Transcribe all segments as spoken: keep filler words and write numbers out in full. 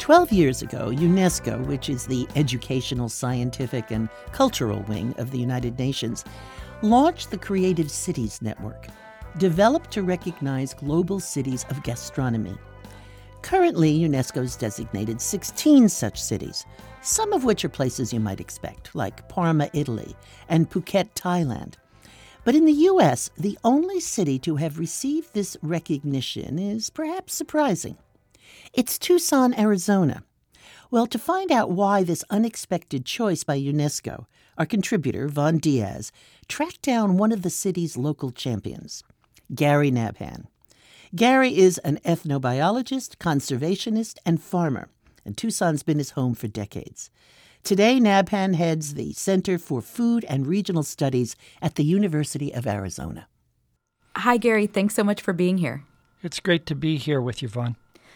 Twelve years ago, UNESCO, which is the educational, scientific, and cultural wing of the United Nations, launched the Creative Cities Network, developed to recognize global cities of gastronomy. Currently, UNESCO's designated sixteen such cities, some of which are places you might expect, like Parma, Italy, and Phuket, Thailand. But in the U S, the only city to have received this recognition is perhaps surprising. It's Tucson, Arizona. Well, to find out why this unexpected choice by UNESCO, our contributor, Von Diaz, tracked down one of the city's local champions, Gary Nabhan. Gary is an ethnobiologist, conservationist, and farmer, and Tucson's been his home for decades. Today, Nabhan heads the Center for Food and Regional Studies at the University of Arizona. Hi, Gary. Thanks so much for being here. It's great to be here with you, Vaughn.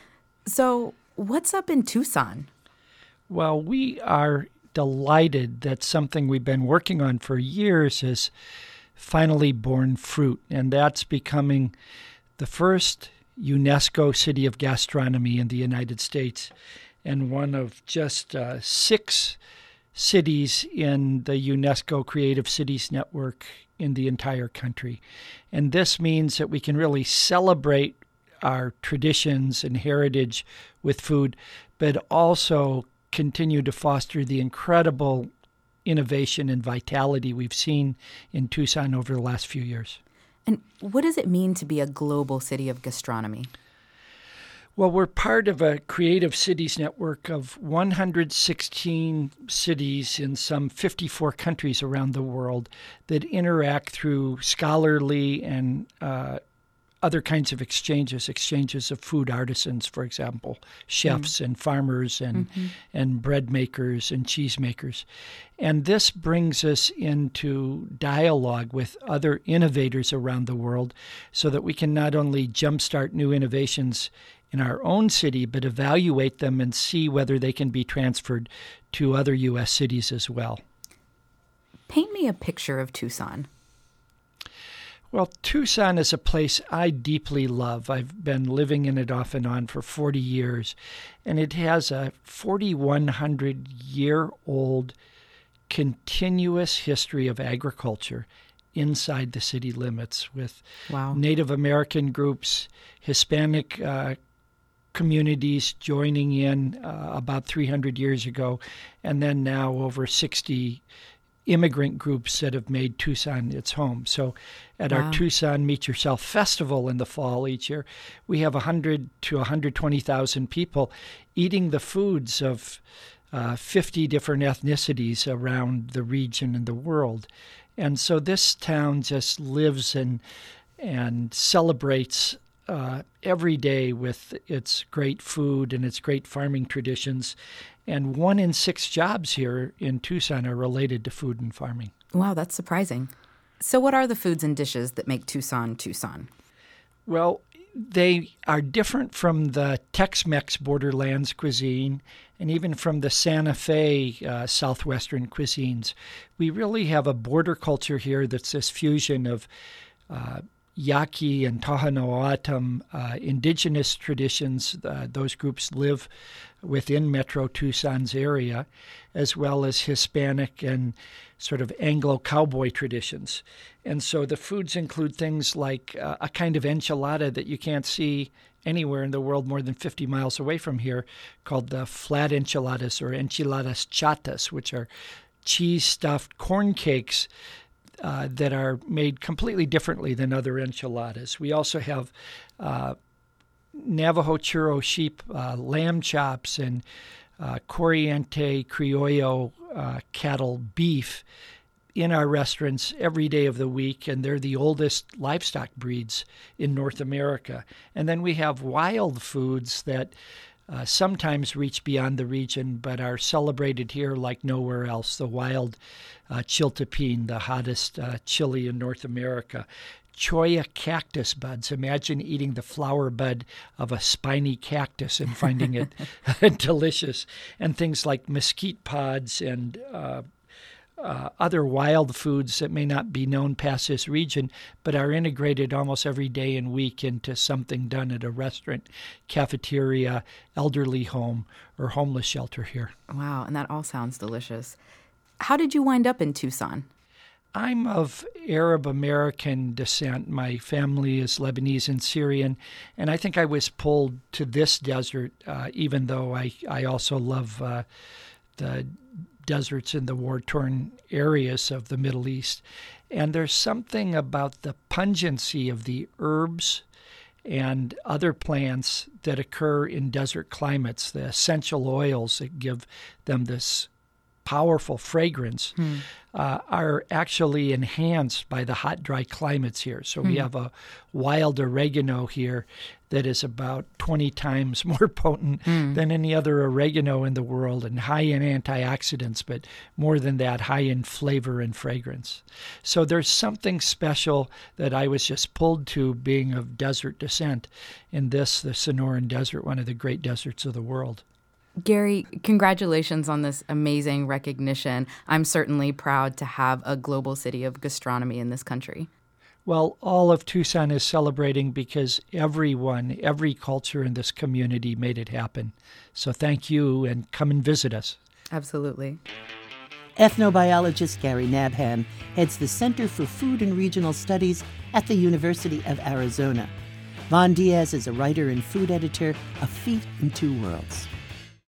So, what's up in Tucson? Well, we are delighted that something we've been working on for years has finally borne fruit, and that's becoming the first UNESCO City of Gastronomy in the United States, and one of just uh, six cities in the UNESCO Creative Cities Network in the entire country. And this means that we can really celebrate our traditions and heritage with food, but also continue to foster the incredible innovation and vitality we've seen in Tucson over the last few years. And what does it mean to be a global city of gastronomy? Well, we're part of a Creative Cities network of one hundred sixteen cities in some fifty-four countries around the world that interact through scholarly and uh, other kinds of exchanges, exchanges of food artisans, for example, chefs mm. and farmers and mm-hmm. and bread makers and cheese makers. And this brings us into dialogue with other innovators around the world so that we can not only jumpstart new innovations in our own city, but evaluate them and see whether they can be transferred to other U S cities as well. Paint me a picture of Tucson. Well, Tucson is a place I deeply love. I've been living in it off and on for forty years, and it has a forty-one hundred year old continuous history of agriculture inside the city limits with wow. Native American groups, Hispanic uh, communities joining in uh, about three hundred years ago, and then now over sixty immigrant groups that have made Tucson its home. So at wow. our Tucson Meet Yourself Festival in the fall each year, we have one hundred to one hundred twenty thousand people eating the foods of uh, fifty different ethnicities around the region and the world. And so this town just lives and, and celebrates uh, every day with its great food and its great farming traditions. And one in six jobs here in Tucson are related to food and farming. Wow, that's surprising. So what are the foods and dishes that make Tucson, Tucson? Well, they are different from the Tex-Mex borderlands cuisine and even from the Santa Fe uh, southwestern cuisines. We really have a border culture here that's this fusion of uh, Yaqui and Tohono O'odham uh, indigenous traditions. Uh, those groups live within Metro Tucson's area, as well as Hispanic and sort of Anglo-cowboy traditions. And so the foods include things like uh, a kind of enchilada that you can't see anywhere in the world more than fifty miles away from here, called the flat enchiladas or enchiladas chatas, which are cheese-stuffed corn cakes Uh, that are made completely differently than other enchiladas. We also have uh, Navajo churro sheep uh, lamb chops and uh, Corriente Criollo uh, cattle beef in our restaurants every day of the week, and they're the oldest livestock breeds in North America. And then we have wild foods that Uh, sometimes reach beyond the region, but are celebrated here like nowhere else. The wild uh, chiltepín, the hottest uh, chili in North America. Cholla cactus buds. Imagine eating the flower bud of a spiny cactus and finding it delicious. And things like mesquite pods and uh, uh, other wild foods that may not be known past this region, but are integrated almost every day and week into something done at a restaurant, cafeteria, elderly home, or homeless shelter here. Wow, and that all sounds delicious. How did you wind up in Tucson? I'm of Arab American descent. My family is Lebanese and Syrian, and I think I was pulled to this desert, uh, even though I, I also love uh, the deserts in the war-torn areas of the Middle East. And there's something about the pungency of the herbs and other plants that occur in desert climates, the essential oils that give them this powerful fragrance, hmm. uh, are actually enhanced by the hot, dry climates here. So hmm. we have a wild oregano here that is about twenty times more potent hmm. than any other oregano in the world, and high in antioxidants, but more than that, high in flavor and fragrance. So there's something special that I was just pulled to, being of desert descent, in this, the Sonoran Desert, one of the great deserts of the world. Gary, congratulations on this amazing recognition. I'm certainly proud to have a global city of gastronomy in this country. Well, all of Tucson is celebrating because everyone, every culture in this community made it happen. So thank you, and come and visit us. Absolutely. Ethnobiologist Gary Nabhan heads the Center for Food and Regional Studies at the University of Arizona. Von Diaz is a writer and food editor of Feet in Two Worlds.